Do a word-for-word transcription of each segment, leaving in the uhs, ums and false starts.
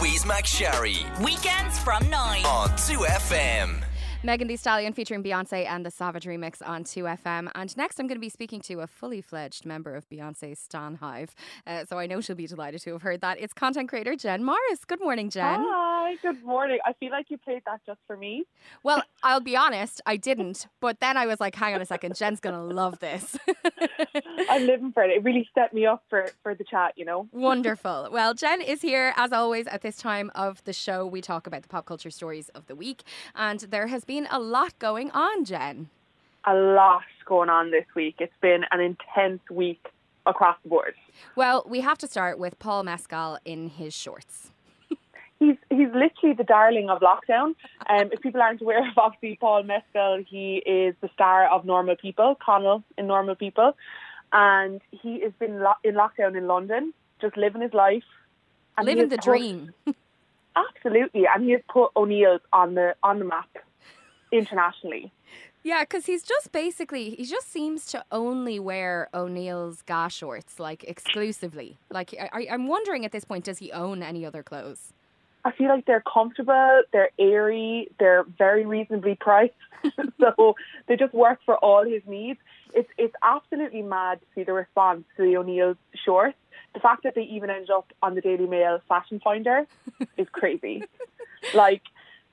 Louise McSharry. Weekends from nine. On two F M. Megan Thee Stallion featuring Beyonce and the Savage remix on two F M. And next I'm going to be speaking to a fully fledged member of Beyonce's Stan Hive. Uh, so I know she'll be delighted to have heard that. It's content creator Jen Morris. Good morning, Jen. Hi, good morning. I feel like you played that just for me. Well, I'll be honest, I didn't. But then I was like, hang on a second, Jen's going to love this. I'm living for it. It really set me up for, for the chat, you know. Wonderful. Well, Jen is here, as always, at this time of the show. We talk about the pop culture stories of the week. And there has been a lot going on, Jen. A lot going on this week. It's been an intense week across the board. Well, we have to start with Paul Mescal in his shorts. He's he's literally the darling of lockdown. Um, if people aren't aware of obviously Paul Mescal, he is the star of Normal People, Connell in Normal People, and he has been lo- in lockdown in London, just living his life, and living the put, dream. Absolutely, and he has put O'Neill's on the on the map internationally. Yeah, because he's just basically, he just seems to only wear O'Neill's ga shorts, like exclusively. Like, I, I'm wondering at this point, does he own any other clothes? I feel like they're comfortable, they're airy, they're very reasonably priced. So they just work for all his needs. It's it's absolutely mad to see the response to the O'Neill's shorts. The fact that they even ended up on the Daily Mail Fashion Finder is crazy. Like,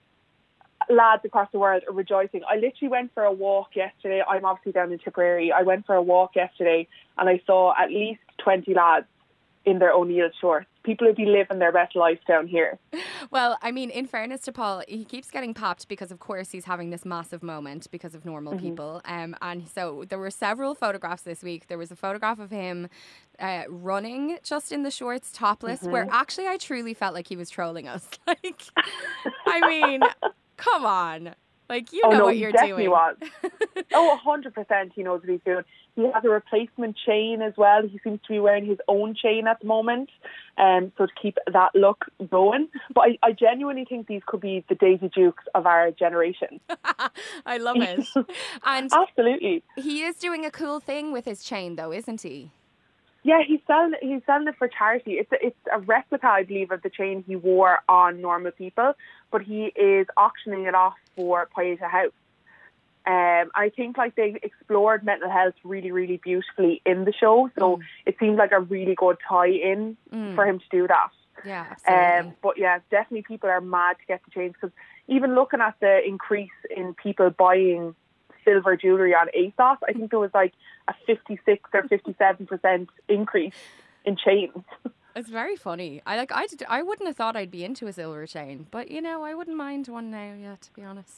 lads across the world are rejoicing. I literally went for a walk yesterday. I'm obviously down in Tipperary. I went for a walk yesterday and I saw at least twenty lads in their O'Neill shorts. People would be living their best life down here. Well, I mean, in fairness to Paul, he keeps getting popped because, of course, he's having this massive moment because of Normal mm-hmm. People. Um, and so there were several photographs this week. There was a photograph of him uh, running just in the shorts, topless, mm-hmm. where actually I truly felt like he was trolling us. Like, I mean, come on. Like, you oh, know no, what you're he definitely doing. Was. Oh, one hundred percent he knows what he's doing. He has a replacement chain as well. He seems to be wearing his own chain at the moment, um, so to keep that look going. But I, I genuinely think these could be the Daisy Dukes of our generation. I love it. And absolutely. He is doing a cool thing with his chain, though, isn't he? Yeah, he's selling he's selling it for charity. It's a, it's a replica, I believe, of the chain he wore on Normal People, but he is auctioning it off for Pieta House. Um, I think like they explored mental health really, really beautifully in the show, so mm. it seemed like a really good tie-in mm. for him to do that. Yeah, absolutely. Um, but yeah, definitely people are mad to get the chains, because even looking at the increase in people buying silver jewellery on ASOS, I think there was like a fifty-six or fifty-seven percent increase in chains. It's very funny. I like I did, I wouldn't have thought I'd be into a silver chain, but you know, I wouldn't mind one now, yeah, to be honest.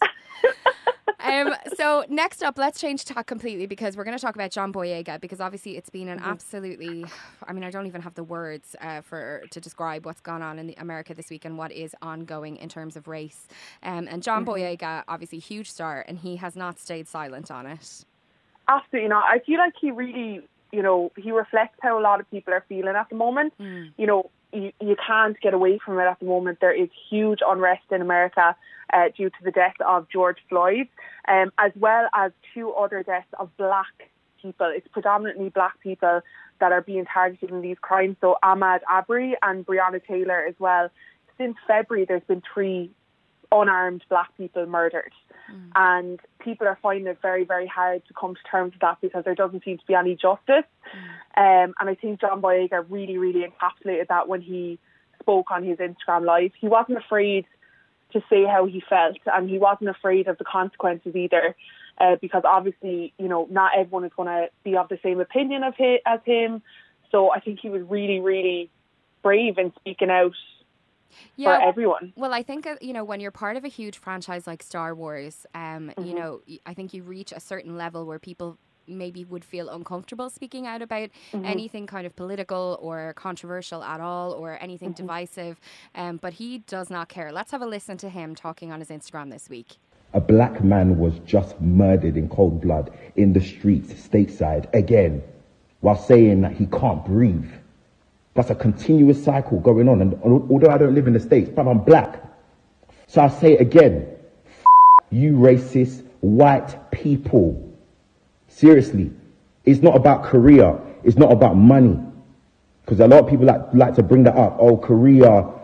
um so next up, let's change tack completely, because we're going to talk about John Boyega, because obviously it's been an mm-hmm. absolutely, I mean, I don't even have the words uh, for to describe what's gone on in the America this week and what is ongoing in terms of race. Um, and John mm-hmm. Boyega, obviously huge star, and he has not stayed silent on it. Absolutely not. I feel like he really, you know, he reflects how a lot of people are feeling at the moment. Mm. You know, you, you can't get away from it at the moment. There is huge unrest in America uh, due to the death of George Floyd, um, as well as two other deaths of black people. It's predominantly black people that are being targeted in these crimes. So Ahmaud Arbery and Breonna Taylor as well. Since February, there's been three unarmed black people murdered. Mm. And people are finding it very, very hard to come to terms with that, because there doesn't seem to be any justice. Mm. Um, and I think John Boyega really, really encapsulated that when he spoke on his Instagram Live. He wasn't afraid to say how he felt, and he wasn't afraid of the consequences either, uh, because obviously, you know, not everyone is going to be of the same opinion of him, as him. So I think he was really, really brave in speaking out. Yeah, for everyone. Well, I think, uh, you know, when you're part of a huge franchise like Star Wars, um, mm-hmm. you know, I think you reach a certain level where people maybe would feel uncomfortable speaking out about mm-hmm. anything kind of political or controversial at all, or anything mm-hmm. divisive. Um, but he does not care. Let's have a listen to him talking on his Instagram this week. A black man was just murdered in cold blood in the streets stateside again, while saying that he can't breathe. That's a continuous cycle going on. And although I don't live in the States, but I'm black. So I'll say it again. F- you racist white people. Seriously. It's not about career. It's not about money. Because a lot of people like, like to bring that up. Oh, career.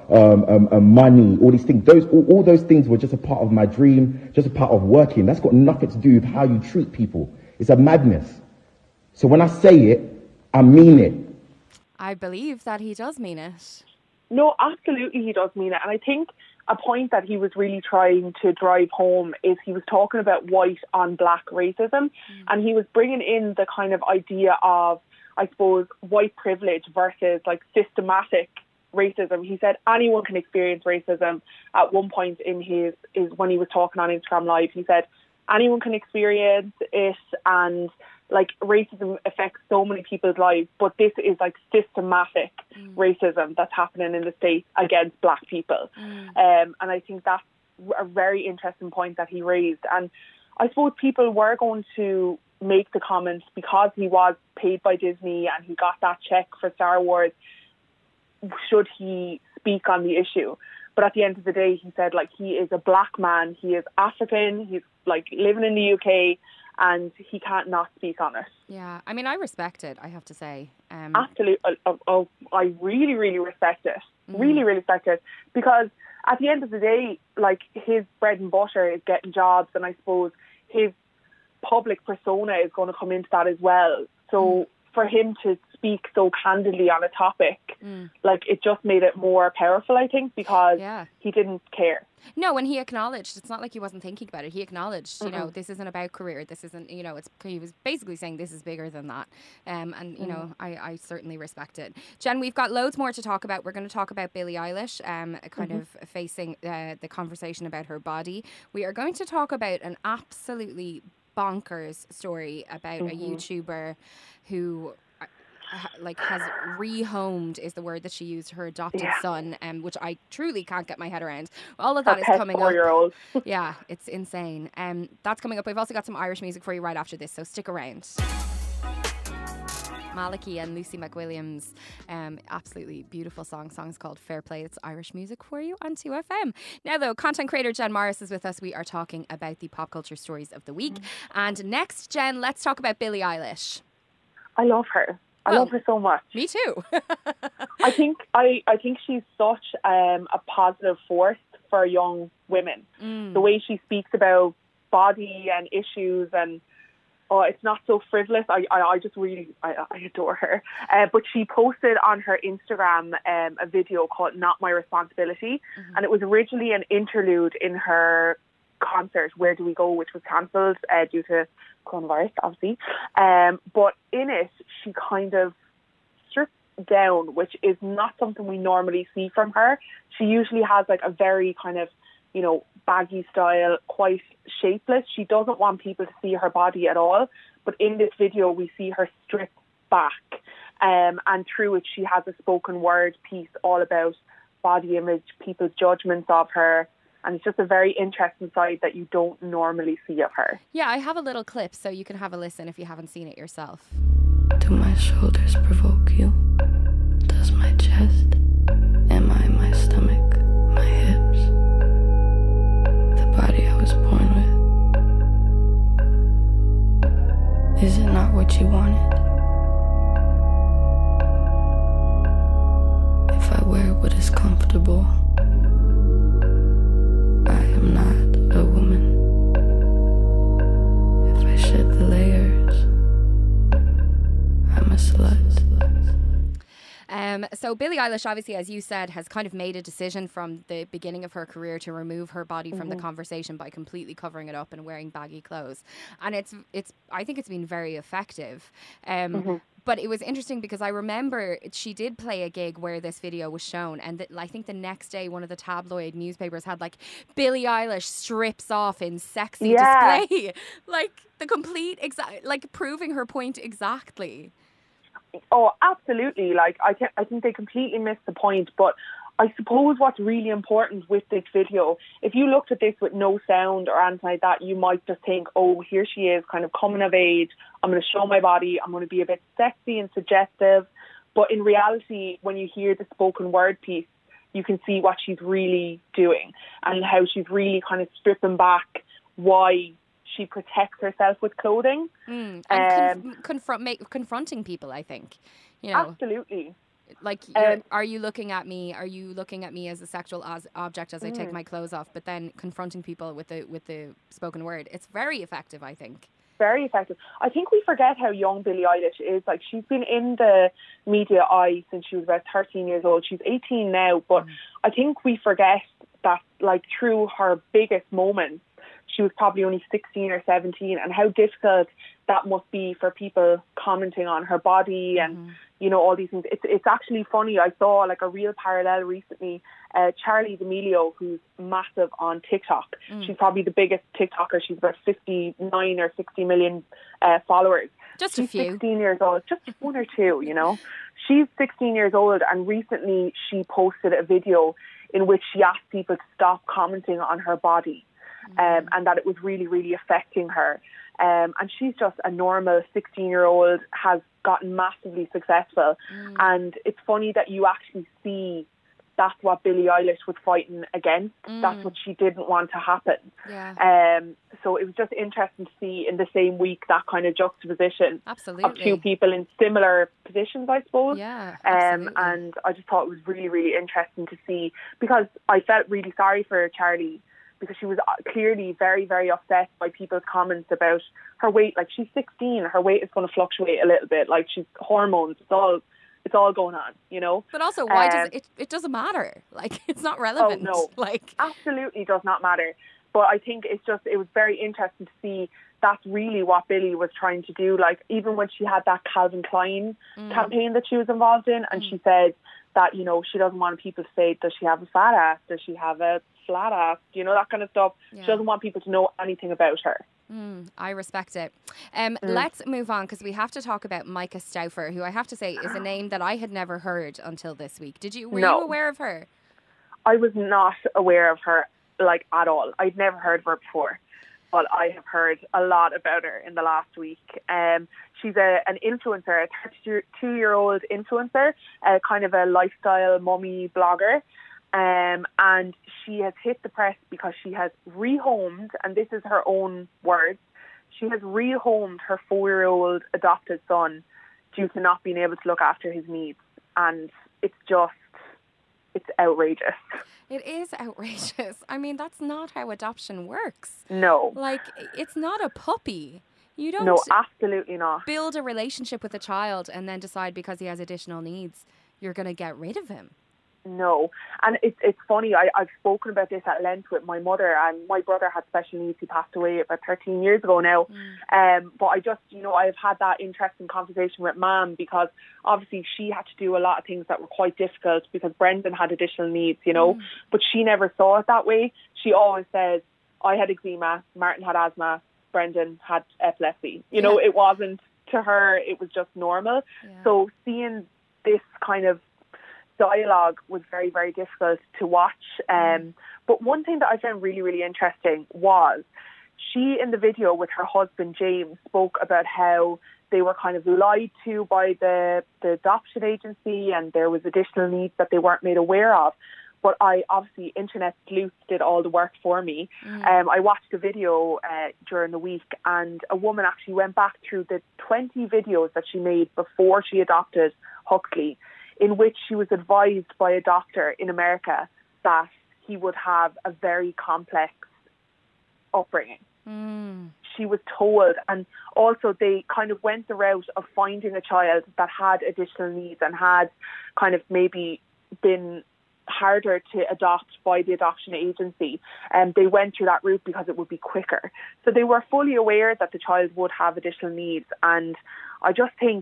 um, um, um, money, all these things. Those, all, all those things were just a part of my dream, just a part of working. That's got nothing to do with how you treat people. It's a madness. So when I say it, I mean it. I believe that he does mean it. No, absolutely he does mean it. And I think a point that he was really trying to drive home is he was talking about white on black racism. Mm. And he was bringing in the kind of idea of, I suppose, white privilege versus like systematic racism. He said anyone can experience racism. At one point in his, is when he was talking on Instagram Live, he said anyone can experience it, and like racism affects so many people's lives, but this is like systematic mm. racism that's happening in the States against black people. Mm. Um, and I think that's a very interesting point that he raised. And I suppose people were going to make the comments because he was paid by Disney and he got that check for Star Wars. Should he speak on the issue? But at the end of the day, he said, like, he is a black man. He is African. He's like living in the U K. And he can't not speak on it. Yeah, I mean, I respect it, I have to say. Um, Absolutely. Oh, oh, I really, really respect it. Mm. Really, really respect it. Because at the end of the day, like, his bread and butter is getting jobs. And I suppose his public persona is going to come into that as well. So mm. for him to speak so candidly on a topic, mm. like, it just made it more powerful, I think, because yeah. he didn't care. No, and he acknowledged, it's not like he wasn't thinking about it. He acknowledged, mm-hmm. you know, this isn't about career. This isn't, you know, it's, he was basically saying this is bigger than that. Um, and, you mm. know, I, I certainly respect it. Jen, we've got loads more to talk about. We're going to talk about Billie Eilish, um, kind mm-hmm. of facing uh, the conversation about her body. We are going to talk about an absolutely bonkers story about mm-hmm. a YouTuber who... like has rehomed is the word that she used, her adopted yeah. son, um, which I truly can't get my head around. All of that her is coming up. Yeah, it's insane. Um, that's coming up. We've also got some Irish music for you right after this, so stick around. Maliki and Lucy McWilliams, um, absolutely beautiful song. Song's called Fair Play. It's Irish music for you on two F M. Now, though, content creator Jen Morris is with us. We are talking about the pop culture stories of the week. Mm. And next, Jen, let's talk about Billie Eilish. I love her. I well, love her so much. Me too. I think I, I think she's such um, a positive force for young women. Mm. The way she speaks about body and issues, and oh, it's not so frivolous. I, I, I just really I, I adore her. Uh, but she posted on her Instagram um, a video called "Not My Responsibility," mm-hmm. and it was originally an interlude in her concert "Where Do We Go," which was cancelled uh, due to coronavirus, obviously. Um, but in it, she kind of stripped down, which is not something we normally see from her. She usually has like a very kind of, you know, baggy style, quite shapeless. She doesn't want people to see her body at all. But in this video, we see her strip back. Um, and through it, she has a spoken word piece all about body image, people's judgments of her. And it's just a very interesting side that you don't normally see of her. Yeah, I have a little clip so you can have a listen if you haven't seen it yourself. Do my shoulders provoke you? Does my chest? Am I my stomach? My hips? The body I was born with? Is it not what you wanted? If I wear what is comfortable, I am not a woman. If I shed the layers, I'm a slut. Um, so Billie Eilish, obviously, as you said, has kind of made a decision from the beginning of her career to remove her body from mm-hmm. the conversation by completely covering it up and wearing baggy clothes. And it's, it's, I think it's been very effective. Um, mm-hmm. But it was interesting because I remember she did play a gig where this video was shown, and the, I think the next day one of the tabloid newspapers had like Billie Eilish strips off in sexy yeah. display, like the complete exact, like proving her point exactly. Oh, absolutely! Like I, th- I think they completely missed the point. But I suppose what's really important with this video, if you looked at this with no sound or anything like that, you might just think, oh, here she is, kind of coming of age. I'm going to show my body. I'm going to be a bit sexy and suggestive. But in reality, when you hear the spoken word piece, you can see what she's really doing and how she's really kind of stripping back why she protects herself with clothing. Mm. And um, conf- confront, make, confronting people, I think. You know. Absolutely. Like, you're, Um, are you looking at me? Are you looking at me as a sexual as object as I Mm. take my clothes off? But then confronting people with the with the spoken word, it's very effective, I think. Very effective. I think we forget how young Billie Eilish is. Like, she's been in the media eye since she was about thirteen years old. She's eighteen now, but Mm. I think we forget that, like, through her biggest moments, she was probably only sixteen or seventeen, and how difficult that must be for people commenting on her body and, Mm-hmm. you know, all these things. It's it's actually funny. I saw, like, a real parallel recently. Uh, Charlie D'Amelio, who's massive on TikTok. Mm. She's probably the biggest TikToker. She's about fifty-nine or sixty million uh, followers. Just She's a few. sixteen years old, just one or two, you know. She's sixteen years old, and recently she posted a video in which she asked people to stop commenting on her body, Mm. um, and that it was really, really affecting her. Um, and she's just a normal sixteen-year-old, has gotten massively successful. Mm. And it's funny that you actually see that's what Billie Eilish was fighting against. Mm. That's what she didn't want to happen. Yeah, Um, so it was just interesting to see in the same week that kind of juxtaposition absolutely. of two people in similar positions, I suppose. Yeah, Um, absolutely. and I just thought it was really, really interesting to see, because I felt really sorry for Charlie, because she was clearly very, very upset by people's comments about her weight. Like, she's sixteen, her weight is going to fluctuate a little bit. Like, she's hormones, it's all, it's all going on, you know. But also, why does Um, it? It doesn't matter. Like, it's not relevant. no. Like, Absolutely does not matter. But I think it's just, it was very interesting to see that's really what Billie was trying to do. Like, even when she had that Calvin Klein Mm. campaign that she was involved in, and Mm. she said that, you know, she doesn't want people to say, does she have a fat ass? Does she have a flat ass? You know, that kind of stuff. Yeah. She doesn't want people to know anything about her. Mm, I respect it. Um, Mm. Let's move on, because we have to talk about Micah Stauffer, who I have to say is a name that I had never heard until this week. Did you? Were No. you aware of her? I was not aware of her, like, at all. I'd never heard of her before, but I have heard a lot about her in the last week. Um, she's a, an influencer, a thirty-two-year-old influencer, uh, kind of a lifestyle mummy blogger. Um, and she has hit the press because she has rehomed, and this is her own words, she has rehomed her four-year-old adopted son due to not being able to look after his needs. And it's just, it's outrageous. It is outrageous. I mean, that's not how adoption works. No. Like, it's not a puppy. You don't No, absolutely not. build a relationship with a child and then decide because he has additional needs, you're going to get rid of him. No. And it's it's funny, I, I've spoken about this at length with my mother, and my brother had special needs. He passed away about thirteen years ago now. Mm. Um, but I just, you know, I've had that interesting conversation with Mum, because obviously she had to do a lot of things that were quite difficult because Brendan had additional needs, you know, mm. but she never saw it that way. She always says, I had eczema, Martin had asthma, Brendan had epilepsy. You know, yeah. It wasn't, to her, it was just normal. Yeah. So seeing this kind of dialogue was very, very difficult to watch. Um, mm. But one thing that I found really, really interesting was she, in the video with her husband James, spoke about how they were kind of lied to by the, the adoption agency, and there was additional needs that they weren't made aware of. But I, obviously, Internet Sleuth did all the work for me. Mm. Um, I watched the video uh, during the week, and a woman actually went back through the twenty videos that she made before she adopted Huxley, in which she was advised by a doctor in America that he would have a very complex upbringing. Mm. She was told, and also they kind of went the route of finding a child that had additional needs and had kind of maybe been harder to adopt by the adoption agency, and they went through that route because it would be quicker. So they were fully aware that the child would have additional needs, and I just think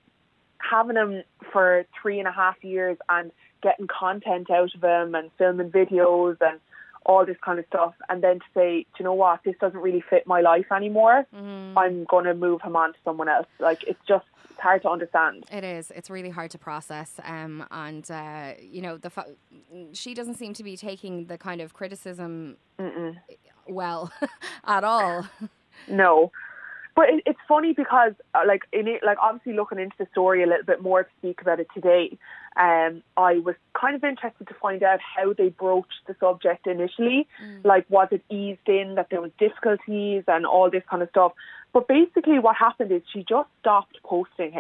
having him for three and a half years and getting content out of him and filming videos and all this kind of stuff, and then to say, do you know what, this doesn't really fit my life anymore, mm. I'm going to move him on to someone else. Like, it's just, it's hard to understand. It is. It's really hard to process. Um, and, uh, you know, the fa- she doesn't seem to be taking the kind of criticism Mm-mm. well at all. No. But it, it's funny because, uh, like, in it, like obviously looking into the story a little bit more to speak about it today, um, I was kind of interested to find out how they broached the subject initially. Mm. Like, was it eased in that there was difficulties and all this kind of stuff? But basically what happened is she just stopped posting him.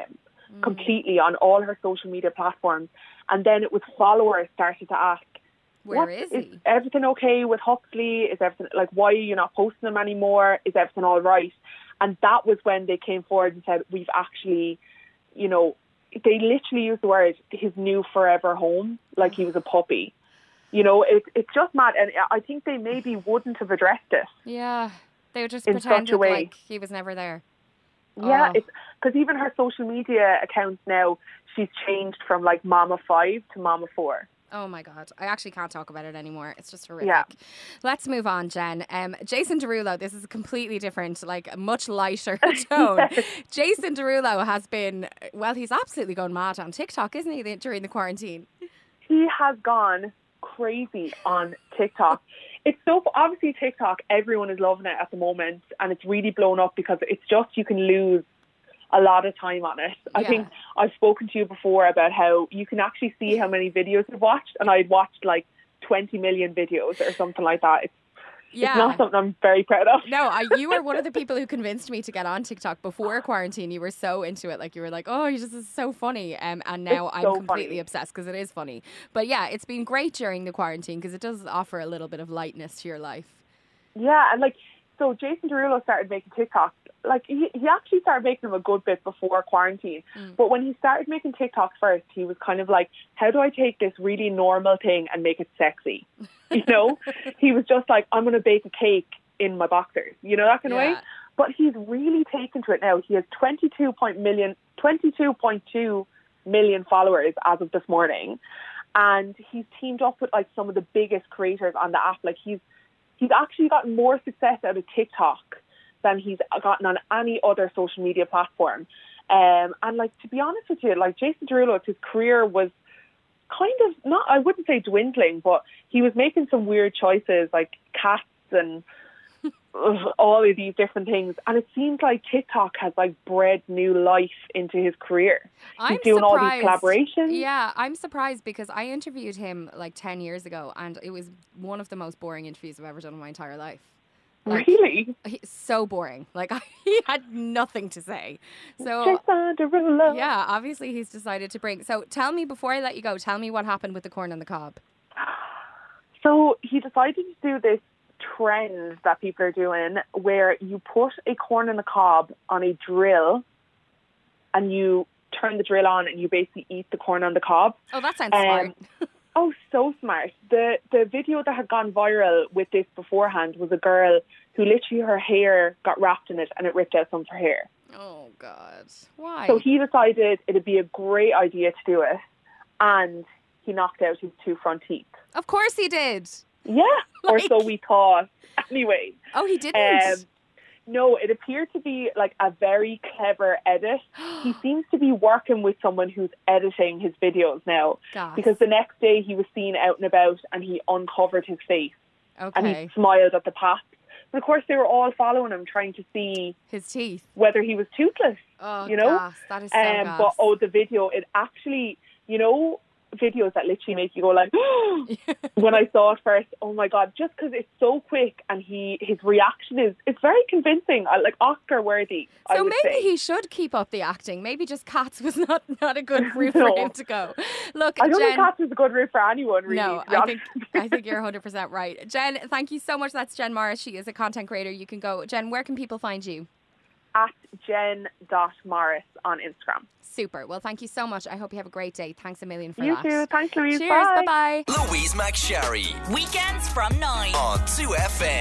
mm. completely on all her social media platforms. And then it was followers started to ask, Where what, is he? Is everything okay with Huxley? Is everything, like, why are you not posting him anymore? Is everything all right? And that was when they came forward and said, we've actually, you know, they literally used the word, his new forever home, like he was a puppy. You know, it, it's just mad. And I think they maybe wouldn't have addressed it. Yeah, they would just in pretended such a way. like he was never there. Yeah, Oh. it's because even her social media accounts now, she's changed from like Mama five to Mama four. Oh my God. I actually can't talk about it anymore. It's just horrific. Yeah. Let's move on, Jen. Um, Jason Derulo, this is a completely different, like a much lighter tone. Yes. Jason Derulo has been, well, he's absolutely gone mad on TikTok, isn't he, during the quarantine? He has gone crazy on TikTok. It's so, obviously TikTok, everyone is loving it at the moment, and it's really blown up because it's just, you can lose a lot of time on it. I Yeah. think I've spoken to you before about how you can actually see how many videos you've watched, and I'd watched like twenty million videos or something like that. It's, Yeah. it's not something I'm very proud of. No, I, you were one of the people who convinced me to get on TikTok before quarantine. You were so into it. Like, you were like, oh, this is so funny. Um, and now It's I'm so completely funny. obsessed because it is funny. But yeah, it's been great during the quarantine because it does offer a little bit of lightness to your life. Yeah, and like, so Jason Derulo started making TikToks. Like, he, he actually started making them a good bit before quarantine. Mm. But when he started making TikToks first, he was kind of like, how do I take this really normal thing and make it sexy? You know? He was just like, I'm going to bake a cake in my boxers. You know, that kind of Yeah. way? But he's really taken to it now. He has twenty-two point million, twenty-two point two million followers as of this morning. And he's teamed up with like some of the biggest creators on the app. Like, he's He's actually gotten more success out of TikTok than he's gotten on any other social media platform. Um, and like, to be honest with you, like Jason Derulo, his career was kind of not, I wouldn't say dwindling, but he was making some weird choices like cats and all of these different things. And it seems like TikTok has like bred new life into his career. I'm He's doing surprised. all these collaborations. Yeah, I'm surprised because I interviewed him like ten years ago and it was one of the most boring interviews I've ever done in my entire life. Like, Really? he- so boring. Like, he had nothing to say. So, Jason Derulo. yeah, obviously he's decided to bring... So, tell me, before I let you go, tell me what happened with the corn on the cob. So he decided to do this trend that people are doing where you put a corn on the cob on a drill and you turn the drill on and you basically eat the corn on the cob. Oh, that sounds Um, smart. Oh, so smart. The the video that had gone viral with this beforehand was a girl who literally her hair got wrapped in it and it ripped out some of her hair. Oh, God. Why? So he decided it'd be a great idea to do it, and he knocked out his two front teeth. Of course he did. Yeah, or Like- so we thought. Anyway. Oh, he didn't? Um, no, it appeared to be like a very clever edit. He seems to be working with someone who's editing his videos now. Gas. Because the next day he was seen out and about and he uncovered his face and Okay. he smiled at the path. But of course they were all following him, trying to see His teeth. whether he was toothless. Oh, You know? gas. That is so Um, gas. but oh, the video, it actually, you know, videos that literally make you go like, when I saw it first, oh my God, just because it's so quick and he his reaction is, it's very convincing, uh, like Oscar worthy, I So would maybe say. he should keep up the acting. Maybe just Cats was not, not a good route No. for him to go. Look, I don't Jen. think Cats is a good route for anyone, really. no, to be I honest. think I think you're one hundred percent right. Jen, thank you so much. That's Jen Morris. She is a content creator. You can go. Jen, where can people find you? At jen dot morris on Instagram. Super. Well, thank you so much. I hope you have a great day. Thanks a million for You that. too. Thanks, Louise. Cheers. Bye. Bye-bye. Louise McSherry Weekends from nine. on two F M.